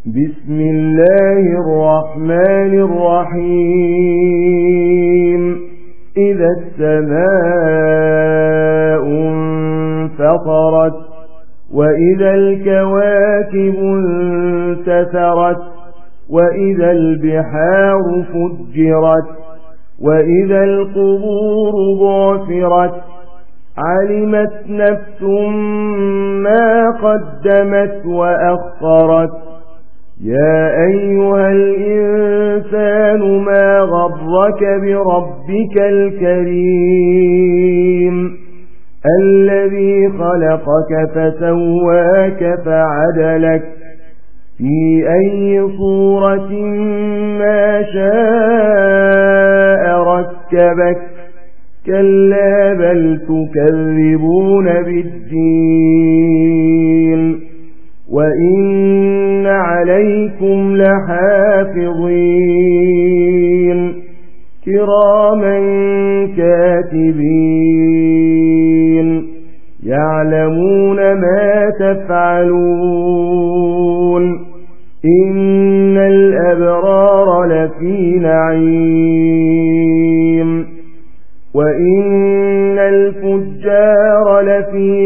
بسم الله الرحمن الرحيم إذا السماء انفطرت وإذا الكواكب انتثرت وإذا البحار فجرت وإذا القبور بعثرت علمت نفس ما قدمت وأخرت يا أيها الإنسان ما غرك بربك الكريم الذي خلقك فسواك فعدلك في أي صورة ما شاء ركبك كلا بل تكذبون بالدين وإن عليكم لحافظين كراما كاتبين يعلمون ما تفعلون إن الأبرار لفي نعيم وإن الفجار لفي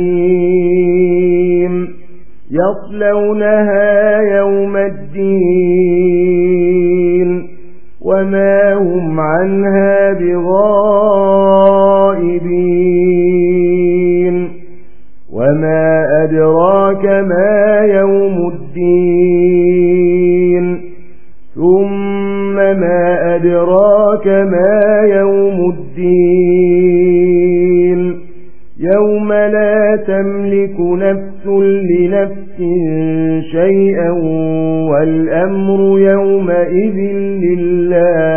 جحيم يصلونها يوم الدين وما هم عنها بغائبين وما أدراك ما يوم الدين ثم ما أدراك ما يوم الدين يوم لا تملك نفس لنفس شيئا والأمر يومئذ لله